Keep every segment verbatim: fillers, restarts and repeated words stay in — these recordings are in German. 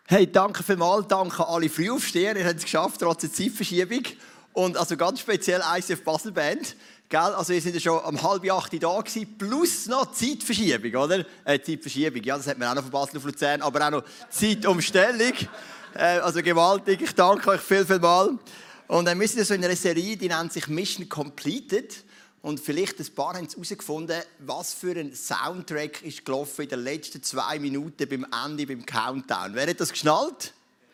Hey, danke vielmals, danke an alle Frühaufsteher. Ihr habt es geschafft, trotz der Zeitverschiebung. Und also ganz speziell I C F Basel Band. Gell? Also wir sind ja schon um halb acht da gewesen, plus noch Zeitverschiebung, oder? Äh, Zeitverschiebung, ja, das hat man auch noch von Basel auf Luzern, aber auch noch Zeitumstellung. Äh, also gewaltig, ich danke euch viel, viel mal. Und dann müssen wir so in einer Serie, die nennt sich Mission Completed. Und vielleicht ein paar haben es herausgefunden, was für ein Soundtrack ist gelaufen in den letzten zwei Minuten beim Ende, beim Countdown. Wer hat das geschnallt?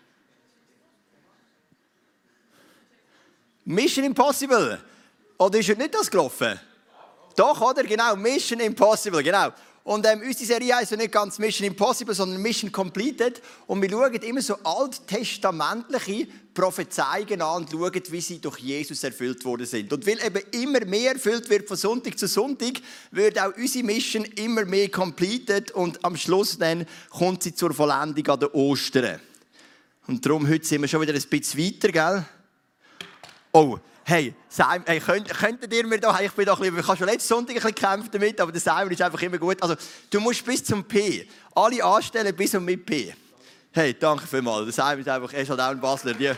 Mission Impossible. Oder ist heute nicht das gelaufen? Doch, oder? Genau, Mission Impossible, genau. Und ähm, unsere Serie heisst ja nicht ganz Mission Impossible, sondern Mission Completed. Und wir schauen immer so alttestamentliche Prophezeiungen an und schauen, wie sie durch Jesus erfüllt worden sind. Und weil eben immer mehr erfüllt wird von Sonntag zu Sonntag, wird auch unsere Mission immer mehr completed und am Schluss dann kommt sie zur Vollendung an den Ostern. Und darum, heute sind wir schon wieder ein bisschen weiter, gell? Oh, hey, Simon, hey, könnt, könntet ihr mir da, ich bin da ein bisschen, ich habe schon letzten Sonntag ein bisschen gekämpft damit, aber der Simon ist einfach immer gut. Also, du musst bis zum P, alle anstellen bis und mit P. Hey, danke vielmals, der Simon ist einfach, er ist halt auch ein Basler. Die,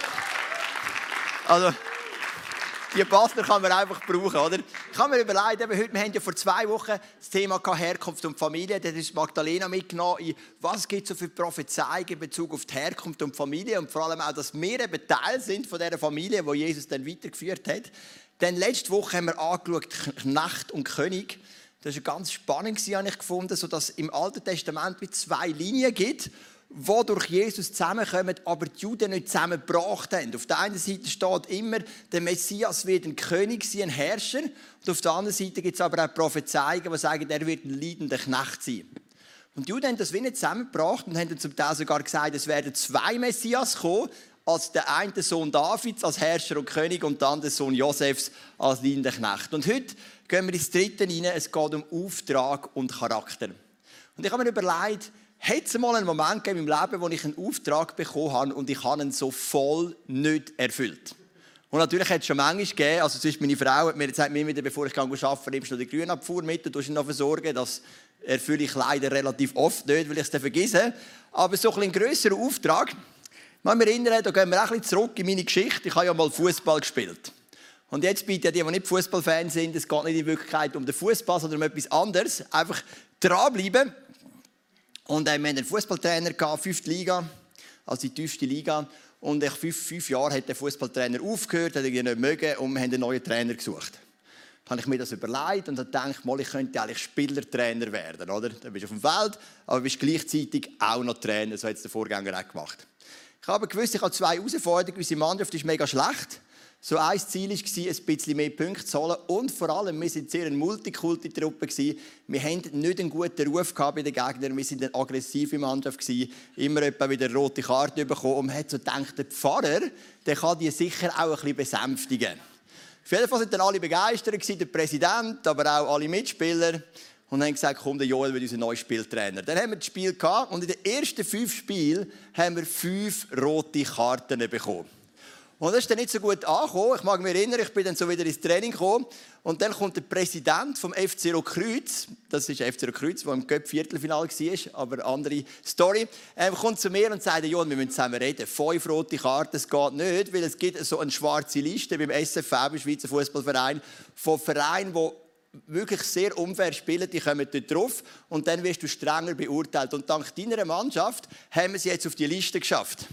also, die Basler kann man einfach brauchen, oder? Ich habe mir überlegt, eben heute, wir haben ja vor zwei Wochen das Thema Herkunft und Familie, da hat uns Magdalena mitgenommen, was gibt es so für Prophezeiungen in Bezug auf die Herkunft und Familie und vor allem auch, dass wir eben Teil sind von dieser Familie, die Jesus dann weitergeführt hat. Dann letzte Woche haben wir angeschaut, Knecht und König. Das war ganz spannend, habe ich gefunden, sodass es im Alten Testament wie zwei Linien gibt, die durch Jesus zusammenkommen, aber die Juden nicht zusammengebracht haben. Auf der einen Seite steht immer, der Messias wird ein König sein, ein Herrscher. Und auf der anderen Seite gibt es aber auch Prophezeiungen, die sagen, er wird ein leidender Knecht sein. Und die Juden haben das wie nicht zusammengebracht und haben dann zum Teil sogar gesagt, es werden zwei Messias kommen, als der eine Sohn Davids als Herrscher und König und dann der Sohn Josefs als leidender Knecht. Und heute gehen wir ins Dritte hinein, es geht um Auftrag und Charakter. Und ich habe mir überlegt, hat es mal einen Moment gegeben in meinem Leben, wo ich einen Auftrag bekommen habe und ich habe ihn so voll nicht erfüllt. Und natürlich hat es schon manchmal gegeben, also zum Beispiel meine Frau hat mir gesagt, mir wieder, bevor ich arbeite, nimmst du die Grünabfuhr mit und tust ihn noch versorgen. Das erfülle ich leider relativ oft nicht, weil ich es dann vergesse. Aber so ein grösserer Auftrag, ich kann mich erinnern, da gehen wir auch ein bisschen zurück in meine Geschichte. Ich habe ja mal Fußball gespielt. Und jetzt bieten die, die nicht Fußballfans sind, es geht nicht in Wirklichkeit um den Fußball, sondern um etwas anderes. Einfach dranbleiben. Und äh, wir hatten einen Fußballtrainer, fünfte Liga, also die tiefste Liga. Und nach fünf, fünf Jahren hat der Fußballtrainer aufgehört, hat ihn nicht mögen und wir haben einen neuen Trainer gesucht. Dann habe ich mir das überlegt und dachte, mal, ich könnte eigentlich Spielertrainer werden. Oder? Dann bist du auf dem Feld, aber bist gleichzeitig auch noch Trainer. So hat es der Vorgänger auch gemacht. Ich habe gewusst, ich habe zwei Herausforderungen. Unsere Mannschaft ist mega schlecht. So ein Ziel war, ein bisschen mehr Punkte zu holen. Und vor allem, wir waren sehr eine Multikulti-Truppe. Wir hatten nicht einen guten Ruf bei den Gegnern. Wir waren eine aggressive Mannschaft. Immer etwa wieder eine rote Karte bekommen. Und man hat so gedacht, der Pfarrer der kann die sicher auch ein bisschen besänftigen. Auf jeden Fall waren dann alle begeistert, der Präsident, aber auch alle Mitspieler. Und haben gesagt, komm, der Joel wird unser neuer Spieltrainer. Dann haben wir das Spiel gehabt und in den ersten fünf Spielen haben wir fünf rote Karten bekommen. Und das ist dann nicht so gut angekommen. Ich mag mich erinnern, ich bin dann so wieder ins Training gekommen. Und dann kommt der Präsident vom F C Rotkreuz, das ist der F C Rotkreuz, der im Cup-Viertelfinale war, aber eine andere Story, er kommt zu mir und sagt, Johann, wir müssen zusammen reden. Fünf rote Karten, das geht nicht, weil es gibt so eine schwarze Liste beim S F V, beim Schweizer Fußballverein, von Vereinen, die wirklich sehr unfair spielen, die kommen dort drauf und dann wirst du strenger beurteilt. Und dank deiner Mannschaft haben wir sie jetzt auf die Liste geschafft.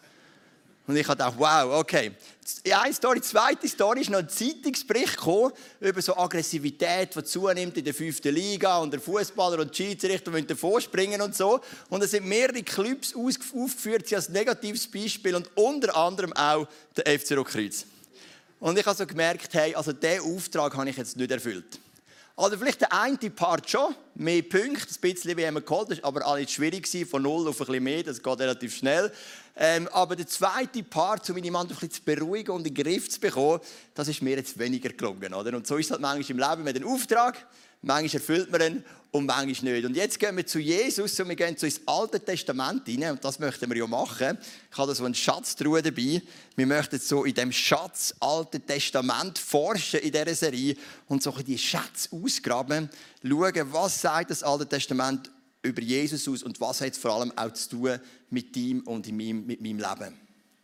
Und ich dachte, wow, okay. Eine Story, die zweite Story ist noch ein Zeitungsbericht gekommen über so Aggressivität, die zunimmt in der fünften Liga und der Fußballer und die Schiedsrichter müssen davor springen und so. Und es sind mehrere Clubs aufgeführt als negatives Beispiel und unter anderem auch der F C Rotkreuz. Und ich habe so gemerkt, hey, also diesen Auftrag habe ich jetzt nicht erfüllt. Also vielleicht der eine Part schon, mehr Punkte, ein bisschen wie wir geholt, das war aber auch nicht schwierig, von null auf ein bisschen mehr, das geht relativ schnell. Ähm, aber der zweite Part, um meine Mannschaft ein bisschen zu beruhigen und in den Griff zu bekommen, das ist mir jetzt weniger gelungen. Oder? Und so ist es halt manchmal im Leben mit einem Auftrag, manchmal erfüllt man ihn und manchmal nicht. Und jetzt gehen wir zu Jesus und wir gehen so ins Alte Testament hinein und das möchten wir ja machen. Ich habe da so einen Schatztruhe dabei. Wir möchten so in dem Schatz Alte Testament forschen in dieser Serie und so die Schätze ausgraben, schauen, was sagt das Alte Testament über Jesus aus und was hat es vor allem auch zu tun mit ihm und in meinem, mit meinem Leben.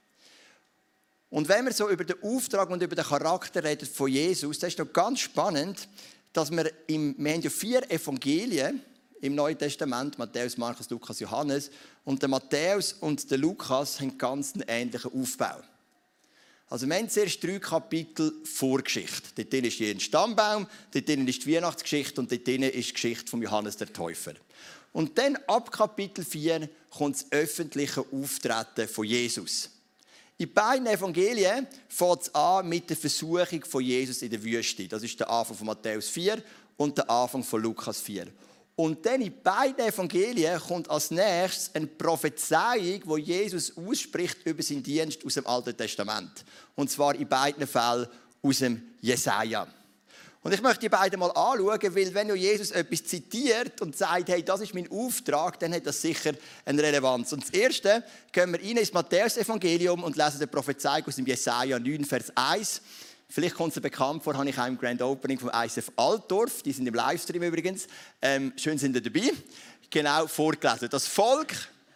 Und wenn wir so über den Auftrag und über den Charakter reden von Jesus, das ist doch ganz spannend, dass wir, im, wir haben ja vier Evangelien im Neuen Testament, Matthäus, Markus, Lukas, Johannes, und der Matthäus und der Lukas haben ganz einen ähnlichen Aufbau. Also wir haben zuerst drei Kapitel Vorgeschichte. Dort drin ist jeden Stammbaum, dort drin ist die Weihnachtsgeschichte und dort drin ist die Geschichte von Johannes der Täufer. Und dann ab Kapitel vier kommt das öffentliche Auftreten von Jesus. In beiden Evangelien fängt es an mit der Versuchung von Jesus in der Wüste. Das ist der Anfang von Matthäus vier und der Anfang von Lukas vier. Und dann in beiden Evangelien kommt als nächstes eine Prophezeiung, wo Jesus ausspricht über seinen Dienst aus dem Alten Testament. Und zwar in beiden Fällen aus dem Jesaja. Und ich möchte die beiden mal anschauen, weil wenn Jesus etwas zitiert und sagt, hey, das ist mein Auftrag, dann hat das sicher eine Relevanz. Und das Erste, gehen wir rein ins Matthäus-Evangelium und lesen die Prophezeiung aus dem Jesaja neun, Vers eins. Vielleicht kommt es dir bekannt vor, habe ich auch im Grand Opening vom I C F Altdorf, die sind im Livestream übrigens, ähm, schön sind ihr dabei, genau vorgelesen. Das Volk,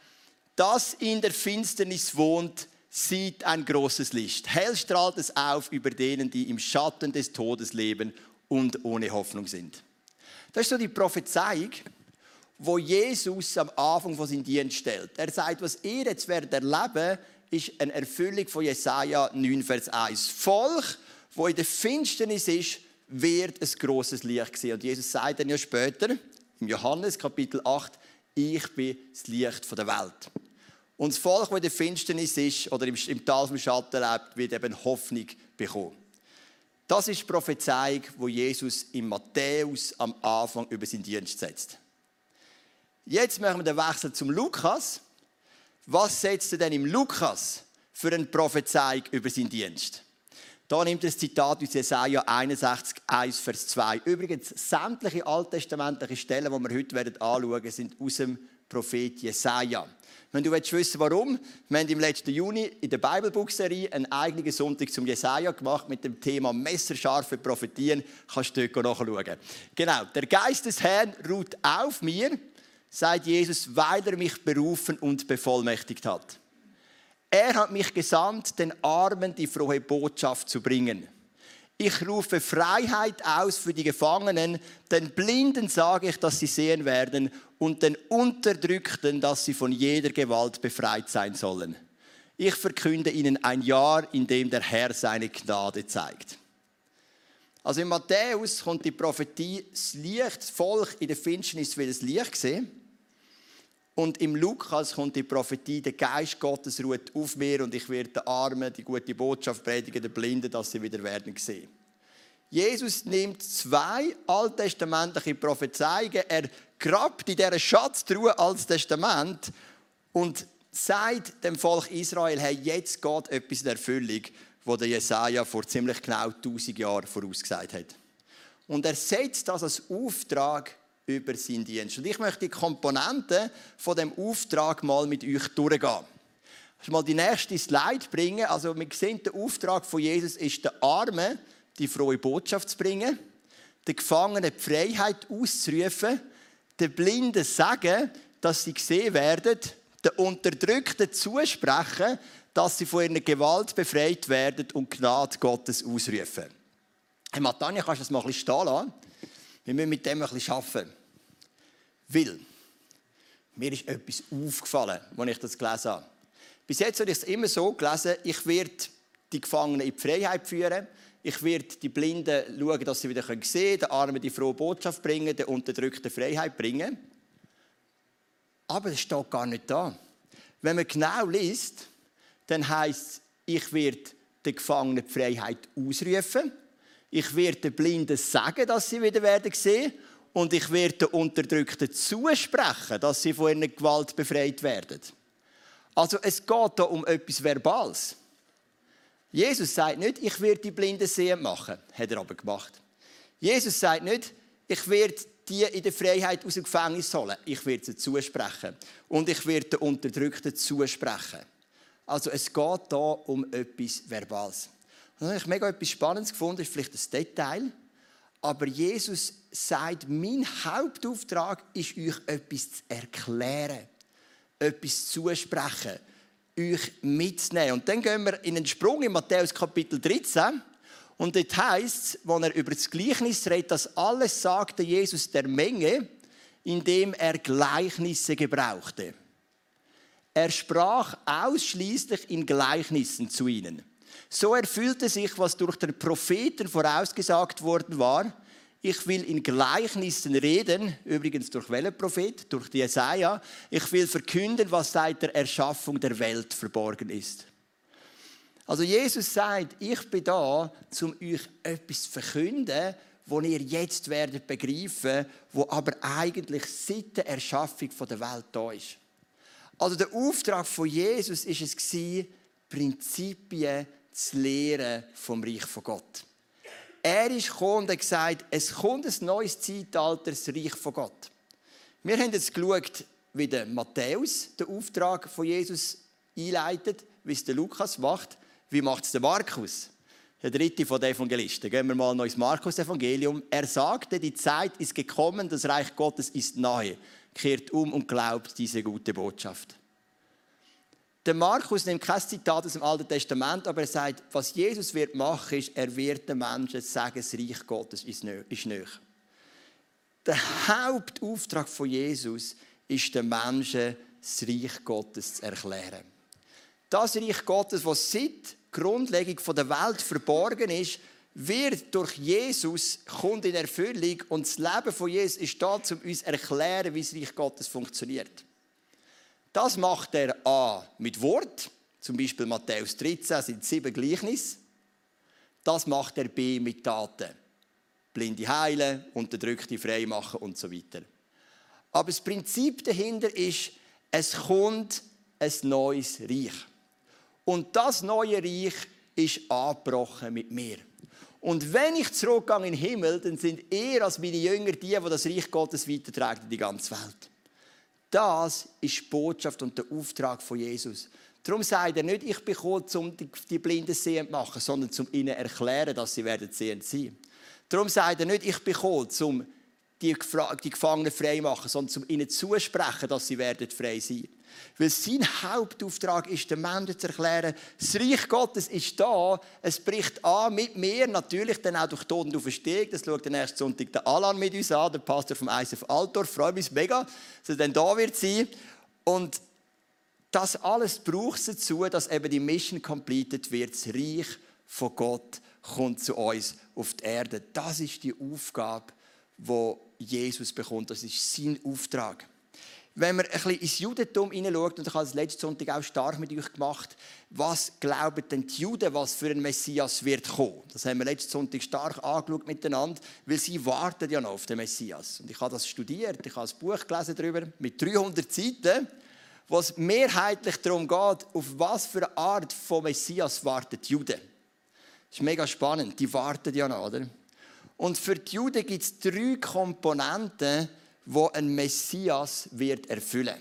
das in der Finsternis wohnt, sieht ein großes Licht. Hell strahlt es auf über denen, die im Schatten des Todes leben und ohne Hoffnung sind. Das ist so die Prophezeiung, wo Jesus am Anfang von seinem Dienst stellt. Er sagt, was ihr jetzt werdet erleben, ist eine Erfüllung von Jesaja neun, Vers eins. Volk, wo in der Finsternis ist, wird ein grosses Licht sehen. Und Jesus sagt dann ja später, im Johannes Kapitel acht, ich bin das Licht der Welt. Und das Volk, das in der Finsternis ist oder im, im Tal vom Schatten lebt, wird eben Hoffnung bekommen. Das ist die Prophezeiung, die Jesus in Matthäus am Anfang über seinen Dienst setzt. Jetzt machen wir den Wechsel zum Lukas. Was setzt er denn im Lukas für eine Prophezeiung über seinen Dienst? Da nimmt er das Zitat aus Jesaja einundsechzig, eins, Vers zwei. Übrigens, sämtliche alttestamentliche Stellen, die wir heute anschauen werden, sind aus dem Prophet Jesaja. Wenn du wissen willst, warum, wir haben im letzten Juni in der Bibelbuchserie einen eigenen Sonntag zum Jesaja gemacht mit dem Thema messerscharfe Prophetien. Kannst du dort nachschauen. Genau, der Geist des Herrn ruht auf mir, sagt Jesus, weil er mich berufen und bevollmächtigt hat. Er hat mich gesandt, den Armen die frohe Botschaft zu bringen. Ich rufe Freiheit aus für die Gefangenen, den Blinden sage ich, dass sie sehen werden und den Unterdrückten, dass sie von jeder Gewalt befreit sein sollen. Ich verkünde ihnen ein Jahr, in dem der Herr seine Gnade zeigt. Also in Matthäus kommt die Prophetie, das Licht, das Volk in der Finsternis will das Licht sehen. Und im Lukas kommt die Prophetie, der Geist Gottes ruht auf mir und ich werde den Armen die gute Botschaft predigen, den Blinden, dass sie wieder werden sehen. Jesus nimmt zwei alttestamentliche Prophezeiungen, er grabt in dieser Schatztruhe als Testament und sagt dem Volk Israel, hey, jetzt geht etwas in Erfüllung, was der Jesaja vor ziemlich genau tausend Jahren vorausgesagt hat. Und er setzt das als Auftrag über seinen Dienst. Und ich möchte die Komponenten von dem Auftrag mal mit euch durchgehen. Ich mal die nächste Slide bringen. Also wir sehen, der Auftrag von Jesus ist, den Armen die frohe Botschaft zu bringen, den Gefangenen die Freiheit auszurufen, den Blinden sagen, dass sie gesehen werden, den Unterdrückten zusprechen, dass sie von ihrer Gewalt befreit werden und Gnade Gottes ausrufen. Hey Matanja, kannst du das mal ein bisschen stehen lassen? Wir müssen mit dem ein bisschen arbeiten. Weil mir ist etwas aufgefallen, als ich das gelesen habe. Bis jetzt habe ich es immer so gelesen, ich werde die Gefangenen in die Freiheit führen, ich werde die Blinden schauen, dass sie wieder sehen können, den Armen die frohe Botschaft bringen, den Unterdrückten Freiheit bringen. Aber das steht gar nicht da. Wenn man genau liest, dann heisst es, ich werde den Gefangenen die Freiheit ausrufen, ich werde den Blinden sagen, dass sie wieder werden sehen und ich werde den Unterdrückten zusprechen, dass sie von ihrer Gewalt befreit werden. Also es geht hier um etwas Verbales. Jesus sagt nicht, ich werde die Blinden sehend machen. Hat er aber gemacht. Jesus sagt nicht, ich werde die in der Freiheit aus dem Gefängnis holen. Ich werde sie zusprechen. Und ich werde den Unterdrückten zusprechen. Also es geht hier um etwas Verbales. Und das habe ich mega etwas Spannendes gefunden, ist vielleicht ein Detail. Aber Jesus sagt, mein Hauptauftrag ist, euch etwas zu erklären, etwas zusprechen, euch mitzunehmen. Und dann gehen wir in einen Sprung in Matthäus Kapitel dreizehn. Und dort heisst es, als er über das Gleichnis redet, das alles sagte Jesus der Menge, indem er Gleichnisse gebrauchte. Er sprach ausschließlich in Gleichnissen zu ihnen. So erfüllte sich, was durch den Propheten vorausgesagt worden war. Ich will in Gleichnissen reden, übrigens durch welchen Prophet? Durch die Jesaja. Ich will verkünden, was seit der Erschaffung der Welt verborgen ist. Also Jesus sagt, ich bin da, um euch etwas zu verkünden, das ihr jetzt werdet begreifen, wo aber eigentlich seit der Erschaffung der Welt da ist. Also der Auftrag von Jesus war es, Prinzipien zu lehren vom Reich von Gott. Er ist gekommen und hat gesagt, es kommt ein neues Zeitalter, das Reich von Gott. Wir haben jetzt geschaut, wie der Matthäus den Auftrag von Jesus einleitet, wie es der Lukas macht, wie macht es der Markus, der dritte von den Evangelisten. Gehen wir mal noch ins Markus-Evangelium. Er sagte, die Zeit ist gekommen, das Reich Gottes ist nahe. Kehrt um und glaubt diese gute Botschaft. Der Markus nimmt kein Zitat aus dem Alten Testament, aber er sagt, was Jesus wird machen, ist, er wird den Menschen sagen, das Reich Gottes ist nahe. Der Hauptauftrag von Jesus ist, den Menschen das Reich Gottes zu erklären. Das Reich Gottes, das seit Grundlegung der Welt verborgen ist, wird durch Jesus, kommt in Erfüllung und das Leben von Jesus ist da, um uns zu erklären, wie das Reich Gottes funktioniert. Das macht er A mit Wort, zum Beispiel Matthäus dreizehn sind sieben Gleichnisse. Das macht er B mit Taten. Blinde heilen, Unterdrückte frei machen und so weiter. Aber das Prinzip dahinter ist, es kommt ein neues Reich. Und das neue Reich ist angebrochen mit mir. Und wenn ich zurückgehe in den Himmel, dann sind ihr als meine Jünger die, die das Reich Gottes weitertragen in die ganze Welt. Das ist die Botschaft und der Auftrag von Jesus. Darum sagt er nicht, ich bin gekommen, um die Blinden sehend zu machen, sondern um ihnen zu erklären, dass sie werden sehend sein. Darum sagt er nicht, ich bin gekommen, um die Gefangenen frei zu machen, sondern um ihnen zusprechen, dass sie werden frei sein. Weil sein Hauptauftrag ist, den Menschen zu erklären, das Reich Gottes ist da, es bricht an mit mir, natürlich dann auch durch Tod und Auferstehung. Das schaut den nächsten Sonntag der Alan mit uns an, der Pastor vom I C F Altdorf. Ich freue mich mega, dass er dann da wird sein. Und das alles braucht es dazu, dass eben die Mission completed wird. Das Reich von Gott kommt zu uns auf die Erde. Das ist die Aufgabe, die Jesus bekommt. Das ist sein Auftrag. Wenn man ein bisschen ins Judentum hineinschaut, und ich habe das letzten Sonntag auch stark mit euch gemacht, was glauben denn die Juden, was für ein Messias wird kommen? Das haben wir letzten Sonntag stark angeschaut miteinander, weil sie warten ja noch auf den Messias. Und ich habe das studiert, ich habe ein Buch gelesen darüber, mit dreihundert Seiten, wo es mehrheitlich darum geht, auf was für eine Art von Messias warten die Juden. Das ist mega spannend, die warten ja noch, oder? Und für die Juden gibt es drei Komponenten, wo ein Messias wird erfüllen.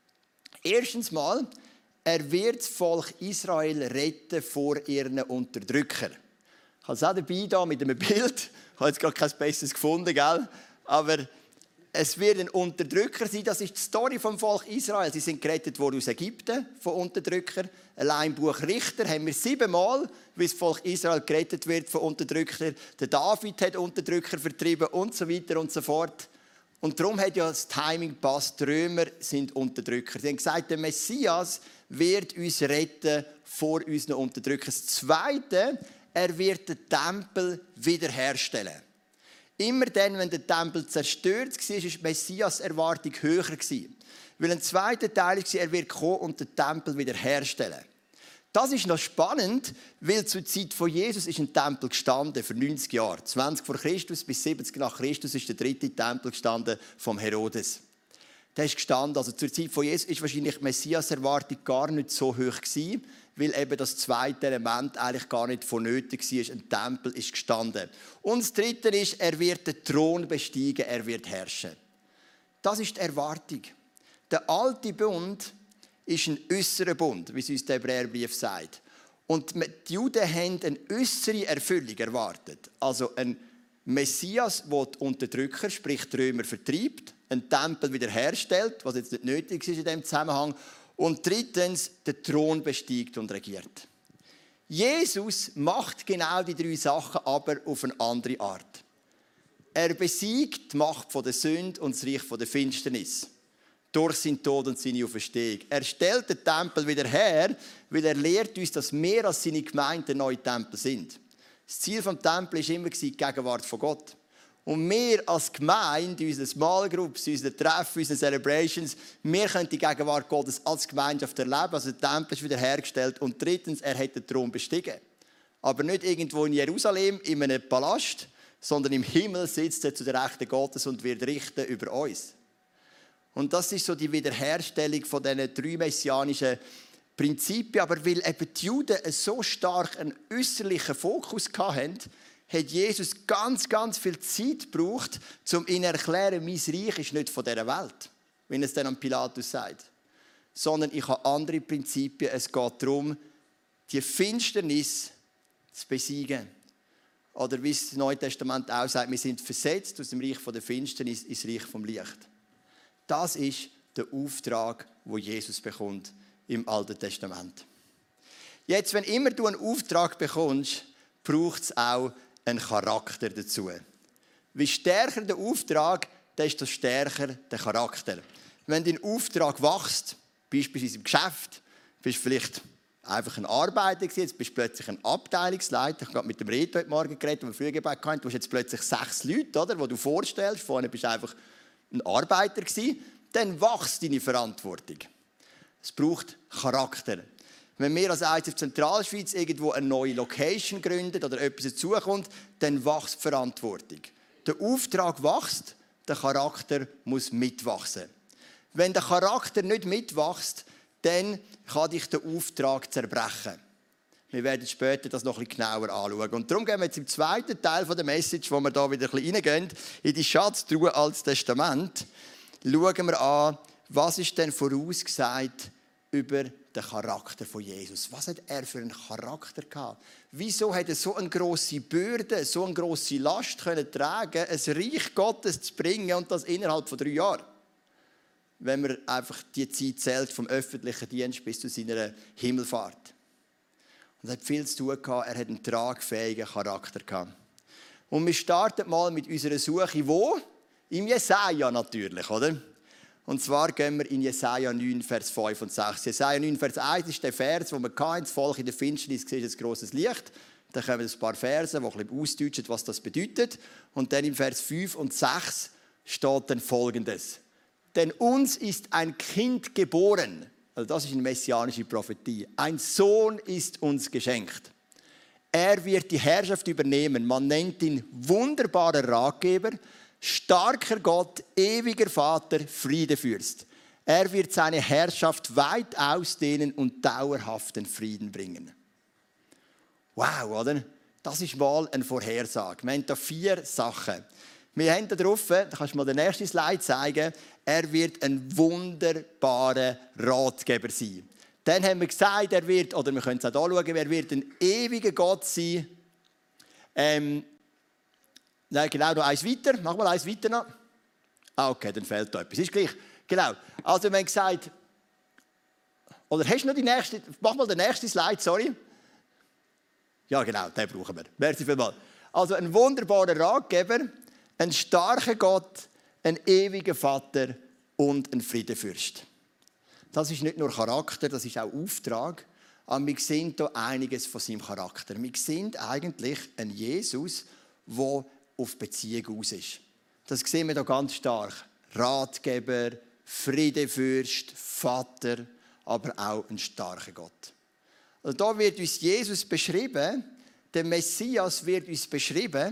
Erstens mal, er wird das Volk Israel retten vor ihren Unterdrückern. Ich habe es auch dabei da mit einem Bild. Ich habe jetzt gerade kein besseres gefunden, gell? Aber es wird ein Unterdrücker sein. Das ist die Story vom Volk Israel. Sie sind gerettet worden aus Ägypten von Unterdrückern. Allein im Buch Richter haben wir siebenmal, wie das Volk Israel gerettet wird von Unterdrückern. Der David hat Unterdrücker vertrieben und so weiter und so fort. Und darum hat ja das Timing gepasst. Die Römer sind Unterdrücker. Sie haben gesagt, der Messias wird uns retten vor unseren Unterdrückern. Das Zweite, er wird den Tempel wiederherstellen. Immer dann, wenn der Tempel zerstört war, war die Messias-Erwartung höher. Weil ein zweiter Teil war, er wird kommen und den Tempel wiederherstellen. Das ist noch spannend, weil zur Zeit von Jesus ist ein Tempel gestanden, für neunzig Jahre. zwanzig vor Christus bis siebzig nach Christus ist der dritte Tempel gestanden vom Herodes. Der ist gestanden, also zur Zeit von Jesus ist wahrscheinlich die Messias-Erwartung gar nicht so hoch gewesen, weil eben das zweite Element eigentlich gar nicht vonnöten war. Ein Tempel ist gestanden. Und das dritte ist, er wird den Thron besteigen, er wird herrschen. Das ist die Erwartung. Der alte Bund ist ein äußerer Bund, wie es uns der Hebräerbrief sagt. Und die Juden haben eine äußere Erfüllung erwartet. Also eine Messias, der die Unterdrücker, sprich die Römer, vertreibt, einen Tempel wiederherstellt, was jetzt nicht nötig ist in diesem Zusammenhang, und drittens den Thron besteigt und regiert. Jesus macht genau die drei Sachen, aber auf eine andere Art. Er besiegt die Macht der Sünde und das Reich der Finsternis durch seinen Tod und seine Auferstehung. Er stellt den Tempel wieder her, weil er lehrt uns, dass wir als seine Gemeinde neue Tempel sind. Das Ziel des Tempels war immer die Gegenwart von Gott. Und wir als Gemeinde, unsere Small Groups, unsere Treffen, unsere Celebrations, wir können die Gegenwart Gottes als Gemeinschaft erleben. Also der Tempel ist wiederhergestellt. Und drittens, er hat den Thron bestiegen. Aber nicht irgendwo in Jerusalem, in einem Palast, sondern im Himmel sitzt er zu der Rechten Gottes und wird richten über uns. Und das ist so die Wiederherstellung von diesen drei messianischen Prinzipien. Aber weil eben die Juden so stark einen äußerlichen Fokus hatten, hat Jesus ganz, ganz viel Zeit gebraucht, um ihnen zu erklären, mein Reich ist nicht von dieser Welt, wie es dann an Pilatus sagt. Sondern ich habe andere Prinzipien. Es geht darum, die Finsternis zu besiegen. Oder wie es das Neue Testament auch sagt, wir sind versetzt aus dem Reich der Finsternis ins Reich vom Licht. Das ist der Auftrag, den Jesus bekommt im Alten Testament. Jetzt, wenn immer du einen Auftrag bekommst, braucht es auch einen Charakter dazu. Wie stärker der Auftrag, desto stärker der Charakter. Wenn dein Auftrag wächst, beispielsweise im Geschäft, bist du vielleicht einfach ein Arbeiter gewesen, jetzt bist du plötzlich ein Abteilungsleiter. Ich habe mit dem Reto heute Morgen geredet, wo wir früher gebaut haben. Du hast jetzt plötzlich sechs Leute, oder, die du vorstellst. Vorher bist du einfach ein Arbeiter gewesen. Dann wächst deine Verantwortung. Es braucht Charakter. Wenn wir als I C F Zentralschweiz irgendwo eine neue Location gründen oder etwas dazukommt, dann wächst die Verantwortung. Der Auftrag wächst, der Charakter muss mitwachsen. Wenn der Charakter nicht mitwächst, dann kann dich der Auftrag zerbrechen. Wir werden später das noch ein bisschen genauer anschauen. Und darum gehen wir jetzt im zweiten Teil der Message, wo wir da wieder ein bisschen reingehen, in die Schatztruhe als Testament, schauen wir an, was ist denn vorausgesagt über den Charakter von Jesus. Was hat er für einen Charakter gehabt? Wieso hat er so eine grosse Bürde, so eine grosse Last können tragen, ein Reich Gottes zu bringen und das innerhalb von drei Jahren? Wenn man einfach die Zeit zählt vom öffentlichen Dienst bis zu seiner Himmelfahrt. Und er hat viel zu tun gehabt, er hat einen tragfähigen Charakter gehabt. Und wir starten mal mit unserer Suche, wo? Im Jesaja natürlich, oder? Und zwar gehen wir in Jesaja neun, Vers fünf und sechs. Jesaja neun, Vers eins ist der Vers, wo wir hatten, das Volk in der Finsternis sieht ein grosses Licht. Dann kommen ein paar Verse, die ein bisschen ausdeutschen, was das bedeutet. Und dann im Vers fünf und sechs steht dann Folgendes. Denn uns ist ein Kind geboren. Also das ist eine messianische Prophetie. Ein Sohn ist uns geschenkt. Er wird die Herrschaft übernehmen. Man nennt ihn wunderbarer Ratgeber, starker Gott, ewiger Vater, Friedefürst. Er wird seine Herrschaft weit ausdehnen und dauerhaften Frieden bringen. Wow, oder? Das ist mal eine Vorhersage. Wir haben da vier Sachen. Wir haben da drauf, da kannst du mal den nächsten Slide zeigen, er wird ein wunderbarer Ratgeber sein. Dann haben wir gesagt, er wird, oder wir können es auch hier schauen, er wird ein ewiger Gott sein. Ähm, nein, genau, noch eins weiter. Mach mal eins weiter noch. Ah, okay, dann fehlt da etwas. Ist gleich. Genau. Also wir haben gesagt, oder hast du noch die nächste, mach mal den nächsten Slide, sorry. Ja, genau, den brauchen wir. Merci vielmals. Also ein wunderbarer Ratgeber, ein starker Gott, ein ewiger Vater und ein Friedefürst. Das ist nicht nur Charakter, das ist auch Auftrag. Aber wir sehen hier einiges von seinem Charakter. Wir sehen eigentlich einen Jesus, der auf Beziehung aus ist. Das sehen wir hier ganz stark. Ratgeber, Friedefürst, Vater, aber auch ein starker Gott. Also da wird uns Jesus beschrieben, der Messias wird uns beschrieben,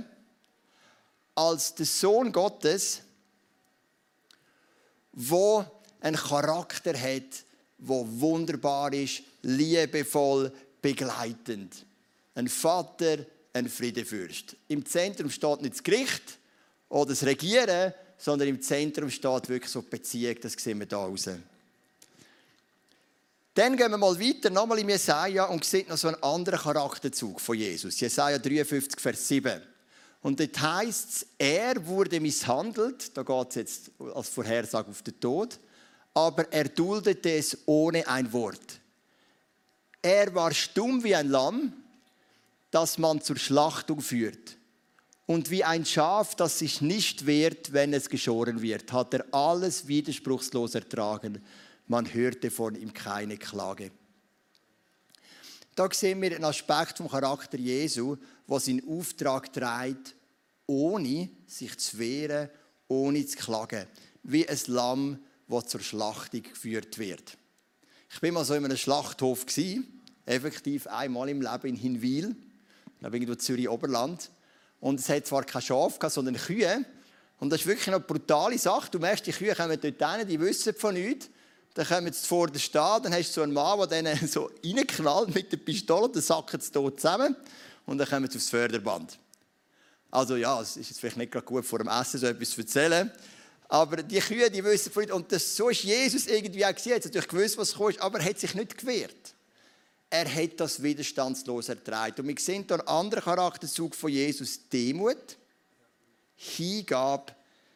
als der Sohn Gottes, der einen Charakter hat, der wunderbar ist, liebevoll, begleitend. Ein Vater, ein Friedefürst. Im Zentrum steht nicht das Gericht oder das Regieren, sondern im Zentrum steht wirklich so die Beziehung, das sehen wir hier raus. Dann gehen wir mal weiter, nochmal in Jesaja und sehen noch so einen anderen Charakterzug von Jesus. Jesaja dreiundfünfzig, Vers sieben. Und dort heisst es, er wurde misshandelt, da geht es jetzt als Vorhersage auf den Tod, aber er duldete es ohne ein Wort. Er war stumm wie ein Lamm, das man zur Schlachtung führt. Und wie ein Schaf, das sich nicht wehrt, wenn es geschoren wird, hat er alles widerspruchslos ertragen. Man hörte von ihm keine Klage. Da sehen wir einen Aspekt vom Charakter Jesu, der seinen Auftrag trägt, ohne sich zu wehren, ohne zu klagen. Wie ein Lamm, das zur Schlachtung geführt wird. Ich war mal so in einem Schlachthof, effektiv einmal im Leben in Hinwil, irgendwo Zürich-Oberland. Und es hat zwar kein Schaf, sondern Kühe. Und das ist wirklich eine brutale Sache. Du merkst, die Kühe kommen dort hin, die wissen von nichts. Dann kommen sie vor den Stall, dann hast du so einen Mann, der denen so reinknallt mit der Pistole, dann sacken sie tot zusammen und dann kommen sie aufs Förderband. Also ja, es ist jetzt vielleicht nicht gerade gut vor dem Essen so etwas zu erzählen, aber die Kühe, die wissen von nichts. Und das, so ist Jesus irgendwie auch gewesen. Er hat natürlich gewusst, was kommt, aber er hat sich nicht gewehrt. Er hat das widerstandslos ertragen. Und wir sehen hier einen anderen Charakterzug von Jesus: Demut, Hingabe,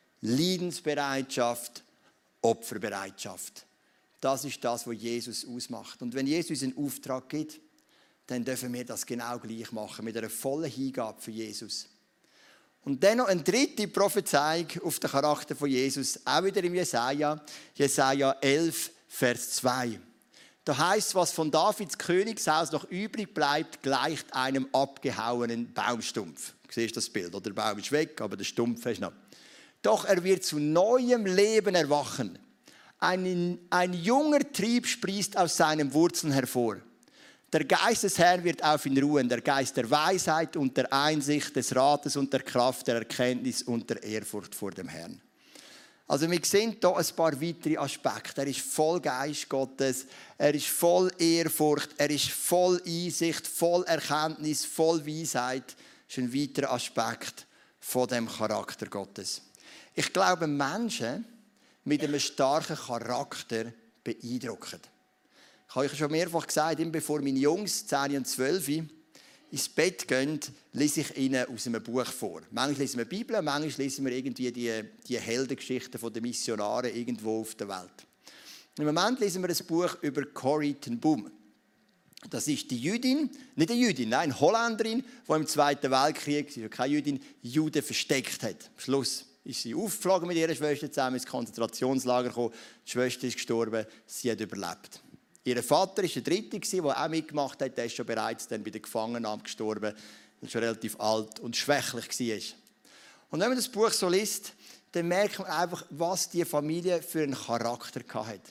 Leidensbereitschaft, Opferbereitschaft. Das ist das, was Jesus ausmacht. Und wenn Jesus einen Auftrag gibt, dann dürfen wir das genau gleich machen, mit einer vollen Hingabe für Jesus. Und dann noch eine dritte Prophezeiung auf den Charakter von Jesus, auch wieder im Jesaja, Jesaja elf, Vers zwei. Da heißt, was von Davids Königshaus noch übrig bleibt, gleicht einem abgehauenen Baumstumpf. Du siehst das Bild, oder? Der Baum ist weg, aber der Stumpf ist noch. Doch er wird zu neuem Leben erwachen. Ein, ein junger Trieb sprießt aus seinen Wurzeln hervor. Der Geist des Herrn wird auf ihn ruhen, der Geist der Weisheit und der Einsicht, des Rates und der Kraft, der Erkenntnis und der Ehrfurcht vor dem Herrn. Also wir sehen hier ein paar weitere Aspekte. Er ist voll Geist Gottes, er ist voll Ehrfurcht, er ist voll Einsicht, voll Erkenntnis, voll Weisheit. Das ist ein weiterer Aspekt von dem Charakter Gottes. Ich glaube, Menschen mit einem starken Charakter beeindrucken. Ich habe euch schon mehrfach gesagt, bevor meine Jungs zehn und zwölf ins Bett gehen, lese ich ihnen aus einem Buch vor. Manchmal lesen wir die Bibel, manchmal lesen wir irgendwie die, die Heldengeschichten der Missionare irgendwo auf der Welt. Im Moment lesen wir ein Buch über Corrie ten Boom. Das ist die Jüdin, nicht eine Jüdin, nein, eine Holländerin, die im Zweiten Weltkrieg, sie ist keine Jüdin, Juden versteckt hat. Am Schluss ist sie aufgeflogen mit ihrer Schwester zusammen ins Konzentrationslager gekommen. Die Schwester ist gestorben, sie hat überlebt. Ihr Vater war der Dritte, der auch mitgemacht hat. Der ist schon bereits dann bei der Gefangennahme gestorben, weil er schon relativ alt und schwächlich war. Und wenn man das Buch so liest, dann merkt man einfach, was die Familie für einen Charakter hatte.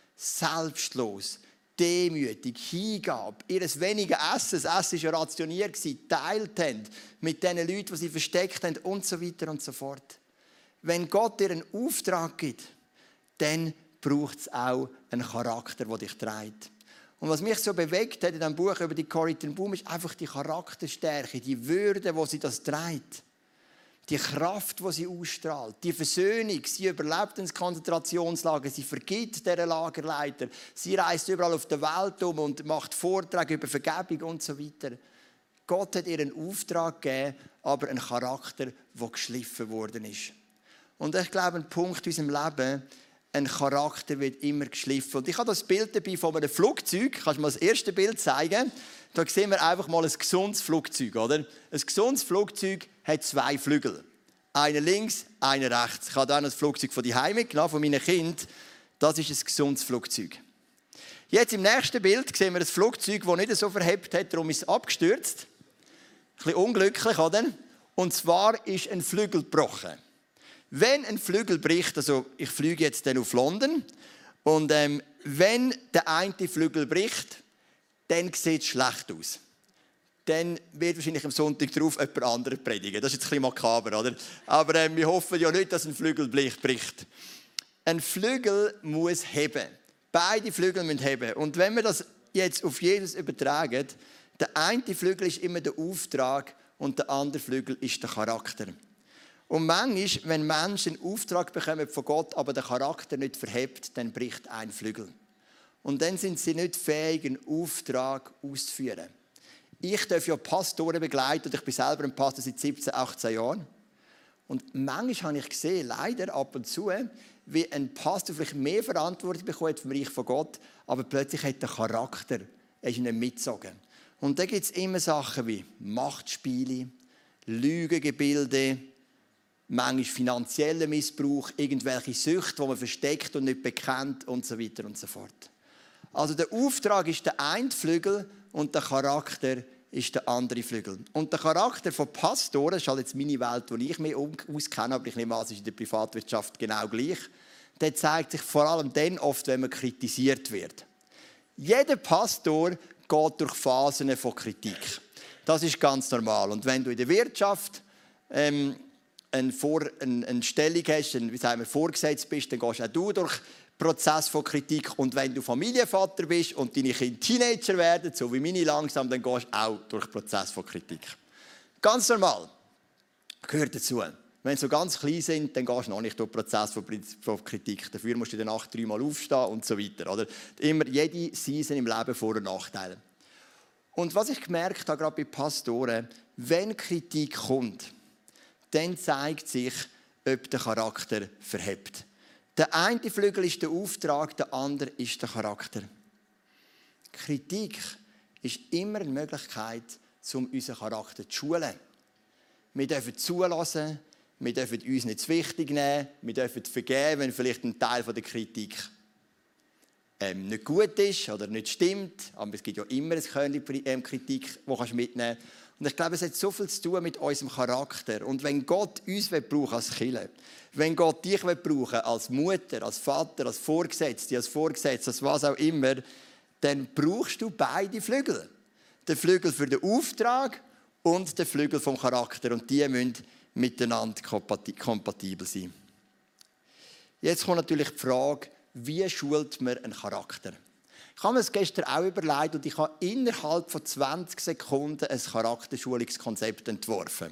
Selbstlos, demütig, Hingabe, ihr weniges Essen, das Essen war ja rationiert, geteilt haben mit den Leuten, die sie versteckt haben und so weiter und so fort. Wenn Gott dir einen Auftrag gibt, dann braucht es auch einen Charakter, der dich trägt. Und was mich so bewegt hat in diesem Buch über die Corrie ten Boom, ist einfach die Charakterstärke, die Würde, die sie das trägt. Die Kraft, die sie ausstrahlt. Die Versöhnung. Sie überlebt ins Konzentrationslager. Sie vergibt diesen Lagerleiter. Sie reist überall auf der Welt um und macht Vorträge über Vergebung und so weiter. Gott hat ihr einen Auftrag gegeben, aber einen Charakter, der geschliffen worden ist. Und ich glaube, ein Punkt in unserem Leben, ein Charakter wird immer geschliffen. Und ich habe das Bild dabei von einem Flugzeug. Kannst du mal das erste Bild zeigen? Da sehen wir einfach mal ein gesundes Flugzeug, oder? Ein gesundes Flugzeug hat zwei Flügel. Einer links, einer rechts. Ich habe auch noch das Flugzeug von daheim mitgenommen, von meinen Kindern. Das ist ein gesundes Flugzeug. Jetzt im nächsten Bild sehen wir ein Flugzeug, das nicht so verhebt hat, darum ist es abgestürzt. Ein bisschen unglücklich, oder? Und zwar ist ein Flügel gebrochen. Wenn ein Flügel bricht, also ich fliege jetzt dann auf London, und ähm, wenn der eine Flügel bricht, dann sieht es schlecht aus. Dann wird wahrscheinlich am Sonntag darauf jemand anderes predigen. Das ist jetzt ein bisschen makaber, oder? Aber ähm, wir hoffen ja nicht, dass ein Flügel bricht. Ein Flügel muss heben. Beide Flügel müssen heben. Und wenn wir das jetzt auf Jesus übertragen, der eine Flügel ist immer der Auftrag und der andere Flügel ist der Charakter. Und manchmal, wenn Menschen einen Auftrag bekommen von Gott, aber der Charakter nicht verhebt, dann bricht ein Flügel. Und dann sind sie nicht fähig, einen Auftrag auszuführen. Ich darf ja Pastoren begleiten und ich bin selber ein Pastor seit siebzehn, achtzehn Jahren. Und manchmal habe ich gesehen, leider ab und zu, wie ein Pastor vielleicht mehr Verantwortung bekommt vom Reich von Gott, aber plötzlich hat der Charakter, er ist nicht mitgezogen. Und da gibt es immer Sachen wie Machtspiele, Lügengebilde, manchmal finanzieller Missbrauch, irgendwelche Süchte, die man versteckt und nicht bekennt und so weiter und so fort. Also der Auftrag ist der eine Flügel und der Charakter ist der andere Flügel. Und der Charakter von Pastoren, das ist halt jetzt meine Welt, die ich mich auskenne, aber ich nehme an, es ist in der Privatwirtschaft genau gleich, der zeigt sich vor allem dann oft, wenn man kritisiert wird. Jeder Pastor geht durch Phasen von Kritik. Das ist ganz normal. Und wenn du in der Wirtschaft ähm, eine, Vor-, eine, eine Stellung hast, ein, wie sagen wir, vorgesetzt bist, dann gehst auch du durch Prozess von Kritik. Und wenn du Familienvater bist und deine Kinder Teenager werden, so wie meine langsam, dann gehst du auch durch Prozess von Kritik. Ganz normal. Gehört dazu. Wenn sie so ganz klein sind, dann gehst du noch nicht durch den Prozess von Kritik. Dafür musst du in der Nacht dreimal aufstehen und so weiter. Oder? Immer jede Season im Leben Vor- und Nachteile. Und was ich gemerkt habe, gerade bei Pastoren, wenn Kritik kommt, dann zeigt sich, ob der Charakter verhebt. Der eine Flügel ist der Auftrag, der andere ist der Charakter. Kritik ist immer eine Möglichkeit, um unseren Charakter zu schulen. Wir dürfen zulassen, wir dürfen uns nicht zu wichtig nehmen, wir dürfen vergeben, wenn vielleicht ein Teil der Kritik ähm, nicht gut ist oder nicht stimmt. Aber es gibt ja immer ein Körnchen Kritik, die du mitnehmen kannst. Und ich glaube, es hat so viel zu tun mit unserem Charakter. Und wenn Gott uns brauchen als Kirche, wenn Gott dich brauchen als Mutter, als Vater, als Vorgesetzte, als Vorgesetzte, als was auch immer, dann brauchst du beide Flügel. Den Flügel für den Auftrag und den Flügel vom Charakter. Und die müssen miteinander kompatibel sein. Jetzt kommt natürlich die Frage, wie schult man einen Charakter? Ich habe mir das gestern auch überlegt und ich habe innerhalb von zwanzig Sekunden ein Charakterschulungskonzept entworfen.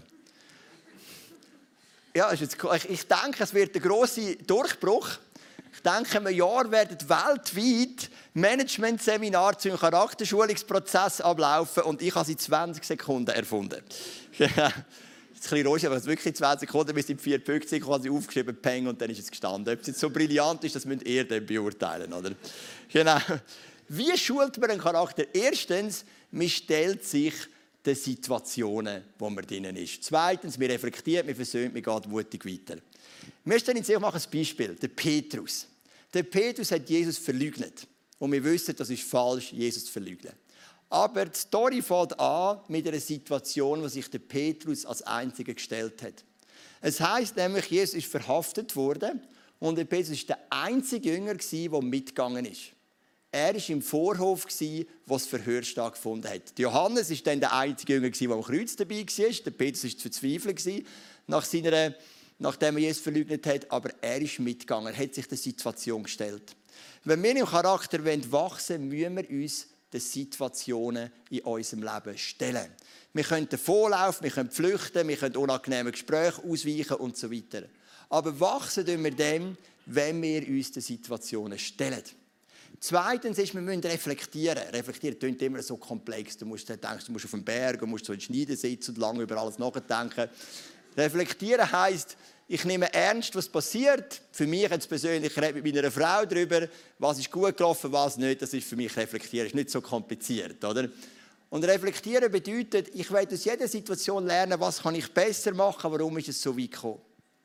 Ja, ist jetzt, ich denke, es wird ein grosser Durchbruch. Ich denke, im Jahr werden weltweit Managementseminare zu einem Charakterschulungsprozess ablaufen und ich habe sie in zwanzig Sekunden erfunden. Das ist ein bisschen ruhig, aber es ist wirklich zwanzig Sekunden, wir sind vier Punkte, ich habe sie aufgeschrieben, Peng, und dann ist es gestanden. Ob es jetzt so brillant ist, das müsst ihr dann beurteilen, oder? Genau. Wie schult man einen Charakter? Erstens, man stellt sich den Situationen, wo man drinnen ist. Zweitens, man reflektiert, man versöhnt, man geht mutig weiter. Wir stellen uns ein Beispiel, der Petrus. Der Petrus hat Jesus verleugnet. Und wir wissen, das ist falsch, Jesus zu verleugnen. Aber die Story fängt an mit einer Situation, wo sich der Petrus als Einziger gestellt hat. Es heisst nämlich, Jesus ist verhaftet worden und der Petrus war der einzige Jünger, der mitgegangen ist. Er war im Vorhof, wo das Verhör stattgefunden hat. Johannes war dann der einzige Jünger, der am Kreuz dabei war. Der Petrus war zu verzweifeln, nach seiner, nachdem er Jesus verleugnet hat. Aber er ist mitgegangen, er hat sich der Situation gestellt. Wenn wir im Charakter wachsen wollen, müssen wir uns den Situationen in unserem Leben stellen. Wir können davonlaufen, wir können flüchten, wir können unangenehme Gespräche ausweichen und so weiter. Aber wachsen tun wir dann, wenn wir uns den Situationen stellen. Zweitens ist, wir müssen reflektieren. Reflektieren klingt immer so komplex. Du musst denken, du musst auf dem Berg, du musst so in Schneiden sitzen und lange über alles nachdenken. Reflektieren heisst, ich nehme ernst, was passiert. Für mich jetzt persönlich, ich rede mit meiner Frau darüber, was ist gut gelaufen, was nicht. Das ist für mich reflektieren. Das ist nicht so kompliziert, oder? Und reflektieren bedeutet, ich will aus jeder Situation lernen, was kann ich besser machen, warum ist es so weit gekommen.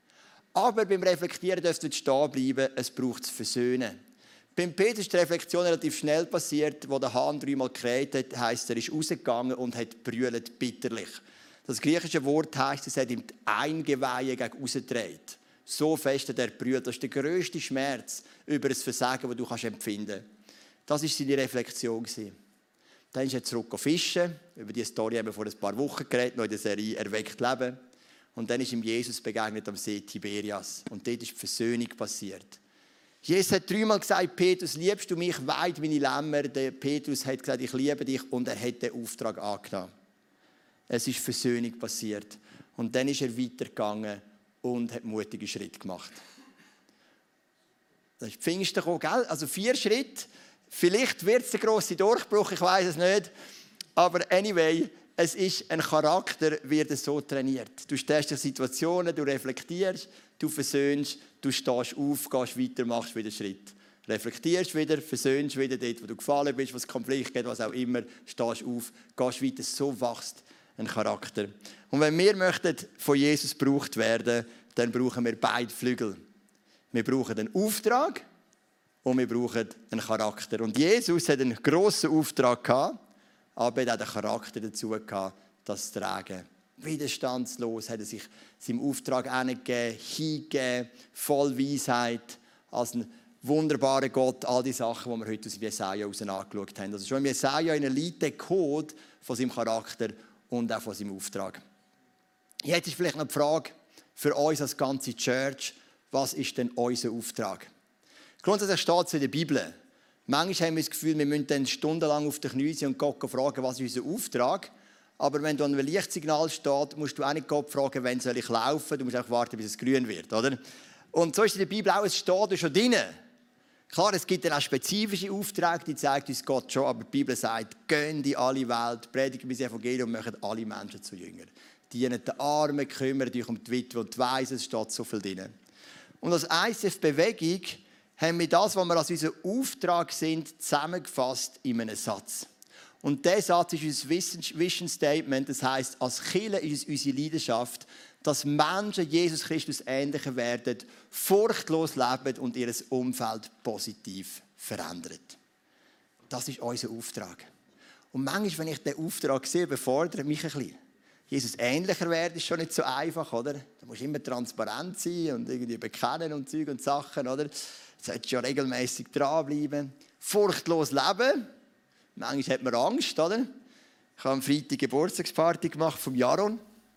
Aber beim Reflektieren dürft ihr nicht stehen bleiben, es braucht das Versöhnen. Beim Petrus ist die Reflexion relativ schnell passiert, wo der Hahn dreimal gekräht hat, heisst, er ist rausgegangen und hat brüllt bitterlich. Das griechische Wort heisst, es hat ihm die Eingeweihe gegen rausgedreht. So fest hat er brüllt. Das ist der grösste Schmerz über das Versagen, das du empfinden kannst. Das war seine Reflexion. Dann ist er zurück auf Fischen. Über diese Story haben wir vor ein paar Wochen geredet, noch in der Serie «Erweckt Leben». Und dann ist ihm Jesus begegnet am See Tiberias. Und dort ist die Versöhnung passiert. Jesus hat dreimal gesagt, Petrus, liebst du mich, weid meine Lämmer. Der Petrus hat gesagt, ich liebe dich, und er hat den Auftrag angenommen. Es ist Versöhnung passiert. Und dann ist er weitergegangen und hat mutige Schritte gemacht. Das ist Pfingsten gekommen, gell? Also vier Schritte. Vielleicht wird es ein grosser Durchbruch, ich weiß es nicht. Aber anyway, es ist ein Charakter, wird so trainiert. Du stellst dir Situationen, du reflektierst, du versöhnst, du stehst auf, gehst weiter, machst wieder Schritt. Reflektierst wieder, versöhnst wieder dort, wo du gefallen bist, was Konflikt geht, was auch immer, stehst auf, gehst weiter. So wächst ein Charakter. Und wenn wir möchten von Jesus gebraucht werden, dann brauchen wir beide Flügel. Wir brauchen einen Auftrag und wir brauchen einen Charakter. Und Jesus hat einen grossen Auftrag gehabt, aber er hat auch den Charakter dazu gehabt, das zu tragen. Widerstandslos hat er sich seinem Auftrag hingegeben, hingegeben, voll Weisheit, als ein wunderbarer Gott, all die Sachen, die wir heute aus Jesaja heraus angeschaut haben. Also schon im Jesaja ein Elite-Code von seinem Charakter und auch von seinem Auftrag. Jetzt ist vielleicht noch die Frage für uns als ganze Church, was ist denn unser Auftrag? Grundsätzlich steht es in der Bibel. Manchmal haben wir das Gefühl, wir müssen dann stundenlang auf den Knien sein und Gott fragen, was ist unser Auftrag? Aber wenn du an einem Lichtsignal stehst, musst du auch nicht Gott fragen, wann soll ich laufen. Du musst auch warten, bis es grün wird. Oder? Und so ist in der Bibel auch, es steht schon drin. Klar, es gibt dann auch spezifische Aufträge, die zeigt uns Gott schon, aber die Bibel sagt, gehen in alle Welt, predigen das Evangelium und machen alle Menschen zu Jüngern. Dienen den Armen, kümmern dich um die Witwe und die Waisen, es steht so viel drin. Und als I C F-Bewegung haben wir das, was wir als unser Auftrag sind, zusammengefasst in einem Satz. Und dieser Satz ist unser Vision Statement, das heisst, als Kirche ist es unsere Leidenschaft, dass Menschen Jesus Christus ähnlicher werden, furchtlos leben und ihr Umfeld positiv verändern. Das ist unser Auftrag. Und manchmal, wenn ich diesen Auftrag sehe, befordert er mich ein bisschen. Jesus ähnlicher werden ist schon nicht so einfach, oder? Du musst immer transparent sein und irgendwie bekennen und Zeug und Sachen, oder? Du solltest ja regelmäßig dranbleiben. Furchtlos leben. Manchmal hat man Angst, oder? Ich habe am Freitag eine Geburtstagsparty gemacht vom Jaron.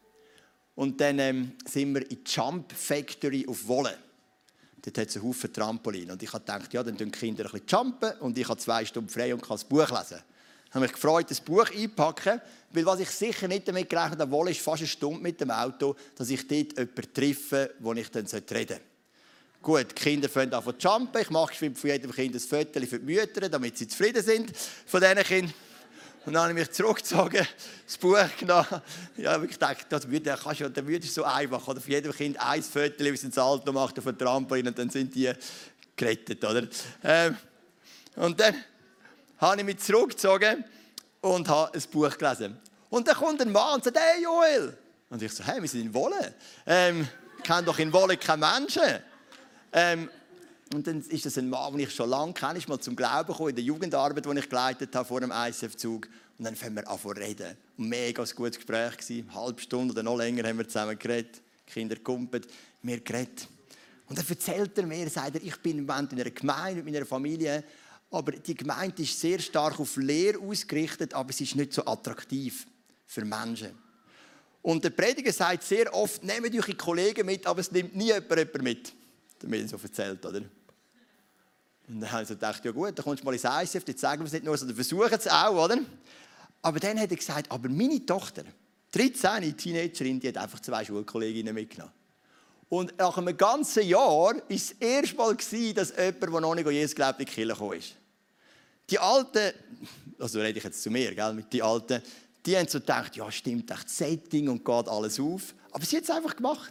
Und dann ähm, sind wir in die Jump Factory auf Wolle. Dort hat es einen Haufen Trampolin. Und ich habe gedacht, ja, dann tun die Kinder ein bisschen jumpen und ich habe zwei Stunden frei und kann das Buch lesen. Ich habe mich gefreut, das Buch einpacken, weil was ich sicher nicht damit gerechnet habe, Wolle ist fast eine Stunde mit dem Auto, dass ich dort jemanden treffe, wo ich dann reden sollte. Gut, die Kinder fangen an zu jumpen. Ich mache von jedem Kind ein Foto für die Mütter, damit sie zufrieden sind von diesen Kindern. Und dann habe ich mich zurückgezogen, das Buch genommen. Ja, ich dachte, das würde, kannst du, das würde so einfach. Oder für jedem Kind ein Foto, wie sie ins Alter macht, auf ein Trampolin und dann sind die gerettet. Oder? Ähm, und dann habe ich mich zurückgezogen und habe ein Buch gelesen. Und dann kommt ein Mann und sagt, hey Joel. Und ich so, hey, wir sind in Wolle. Ähm, ich kenne doch in Wolle keine Menschen. Ähm, und dann ist das ein Mann, den ich schon lange kenne, ist mal zum Glauben gekommen, in der Jugendarbeit, die ich geleitet habe vor dem I C F-Zug. Und dann fangen wir an zu reden. Und mega ein gutes Gespräch gewesen. Eine halbe Stunde oder noch länger haben wir zusammen geredet. Die Kinder kumpelt, wir geredet. Und dann erzählt er mir, sagt er, ich bin im Moment in einer Gemeinde mit meiner Familie, aber die Gemeinde ist sehr stark auf Lehre ausgerichtet, aber sie ist nicht so attraktiv für Menschen. Und der Prediger sagt sehr oft, nehmt eure Kollegen mit, aber es nimmt nie jemand jemanden mit. Das hat mir so erzählt, oder? Und dann habe ich so gedacht, ja gut, dann kommst du mal ins I C F, jetzt sagen wir es nicht nur, sondern versuchen es auch, oder? Aber dann hat er gesagt, aber meine Tochter, dreizehn, Teenagerin, die hat einfach zwei Schulkolleginnen mitgenommen. Und nach einem ganzen Jahr war es das erste Mal, dass jemand, der noch nicht an Jesus glaubt, in die Kirche gekommen ist. Die Alten, also rede ich jetzt zu mir, gell, mit den Alten, die haben so gedacht, ja stimmt, echt Setting und geht alles auf. Aber sie hat es einfach gemacht.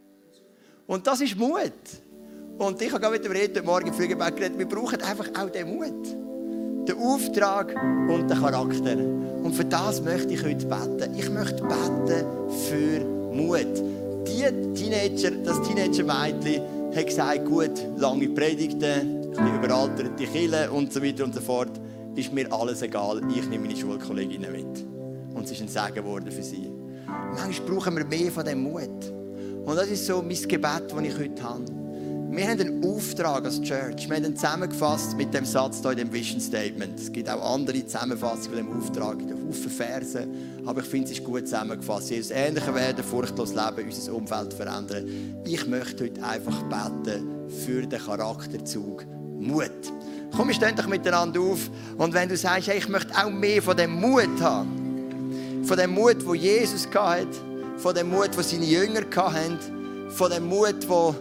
Und das ist Mut. Und ich habe gerade mit dem Reden heute Morgen im Flügelberg geredet, wir brauchen einfach auch den Mut. Den Auftrag und den Charakter. Und für das möchte ich heute beten. Ich möchte beten für Mut. Die Teenager, das Teenager-Mädchen hat gesagt, gut, lange Predigten, ein überalterte Kirche und so weiter und so fort, ist mir alles egal, ich nehme meine Schulkolleginnen mit. Und es ist ein Segen geworden für sie. Manchmal brauchen wir mehr von diesem Mut. Und das ist so mein Gebet, das ich heute habe. Wir haben einen Auftrag als Church. Wir haben ihn zusammengefasst mit dem Satz hier in dem Vision Statement. Es gibt auch andere Zusammenfassungen von diesem Auftrag, in den Haufen Verse. Aber ich finde, es ist gut zusammengefasst. Jesus ähnlicher werden, furchtlos leben, unser Umfeld verändern. Ich möchte heute einfach beten für den Charakterzug Mut. Komm, wir stehen doch miteinander auf. Und wenn du sagst, hey, ich möchte auch mehr von dem Mut haben, von dem Mut, den Jesus hatte, von dem Mut, den seine Jünger hatten, von dem Mut, den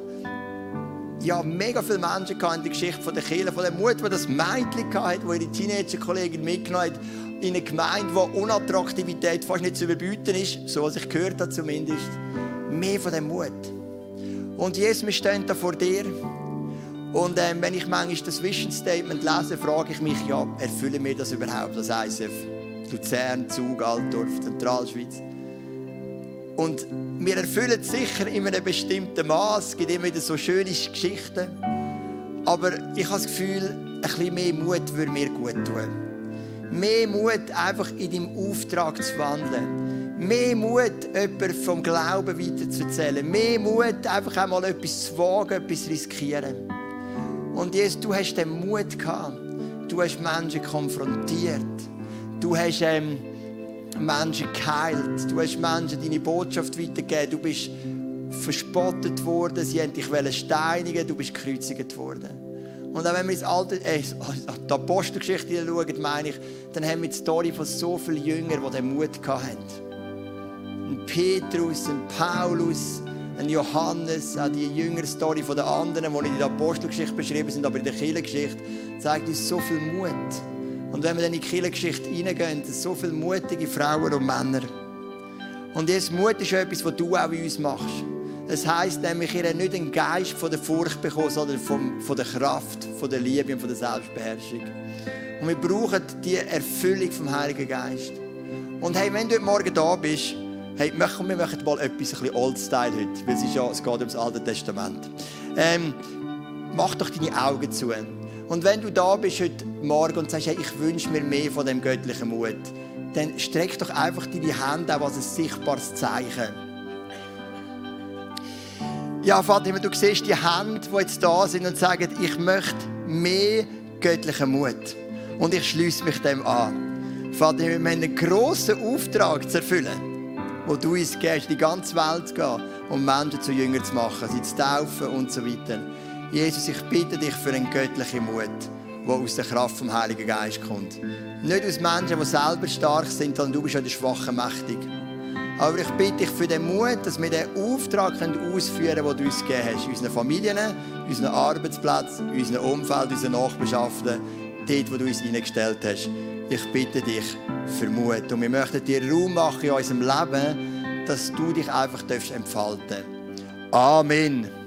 ja, mega viele Menschen in der Geschichte der Kirche, von dem Mut, den das Mädchen hatte, das ihre Teenager-Kollegin mitgenommen hat. in einer Gemeinde, wo Unattraktivität fast nicht zu überbieten ist, so was ich gehört habe zumindest, mehr von dem Mut. Und Jesus, wir stehen da vor dir. Und ähm, wenn ich manchmal das Vision Statement lese, frage ich mich, ja, erfüllen wir das überhaupt, das I C F? Luzern, Zug, Altdorf, Zentralschweiz. Und wir erfüllen es sicher in einem bestimmten Maß. Es gibt immer wieder so schöne Geschichten. Aber ich habe das Gefühl, ein bisschen mehr Mut würde mir gut tun. Mehr Mut, einfach in deinem Auftrag zu wandeln. Mehr Mut, jemandem vom Glauben weiterzuerzählen. Mehr Mut, einfach einmal etwas zu wagen, etwas zu riskieren. Und Jesus, du hast den Mut gehabt. Du hast Menschen konfrontiert. Du hast ähm, Menschen geheilt. Du hast Menschen deine Botschaft weitergegeben. Du bist verspottet worden. Sie wollten dich steinigen. Du bist gekreuzigt worden. Und auch wenn wir ins Alte, äh, die Apostelgeschichte schauen, meine ich, dann haben wir die Story von so vielen Jüngern, die den Mut hatten. Ein Petrus, ein Paulus, ein Johannes, auch die jüngere Story von den anderen, die in der Apostelgeschichte beschrieben sind, aber in der Kirchengeschichte, zeigt uns so viel Mut. Und wenn wir dann in die Kirchengeschichte hineingehen, sind so viele mutige Frauen und Männer. Und dieses Mut ist etwas, was du auch in uns machst. Das heisst nämlich, ihr habt nicht einen Geist von der Furcht bekommen, sondern vom, von der Kraft, von der Liebe und von der Selbstbeherrschung. Und wir brauchen die Erfüllung vom Heiligen Geist. Und hey, wenn du heute Morgen da bist, hey, wir machen mal etwas ein bisschen Old-Style heute, weil es, ist ja, es geht ums Alte Testament. Ähm, mach doch deine Augen zu. Und wenn du da bist heute Morgen und sagst, hey, ich wünsche mir mehr von dem göttlichen Mut, dann streck doch einfach deine Hände aus als ein sichtbares Zeichen. Ja, Vater, du siehst die Hände, die jetzt da sind und sagen, ich möchte mehr göttlichen Mut. Und ich schliesse mich dem an. Vater, wir haben einen grossen Auftrag zu erfüllen, wo du uns gibst, die ganze Welt zu gehen, um Menschen zu Jüngern zu machen, sie zu taufen und so weiter. Jesus, ich bitte dich für einen göttlichen Mut, der aus der Kraft vom Heiligen Geist kommt. Nicht aus Menschen, die selber stark sind, sondern du bist ja der Schwache mächtig. Aber ich bitte dich für den Mut, dass wir den Auftrag ausführen können, den du uns gegeben hast. In unseren Familien, in unseren Arbeitsplätzen, in unserem Umfeld, in unseren Nachbarschaften, dort, wo du uns hineingestellt hast. Ich bitte dich für Mut. Und wir möchten dir Raum machen in unserem Leben, dass du dich einfach entfalten darfst. Amen.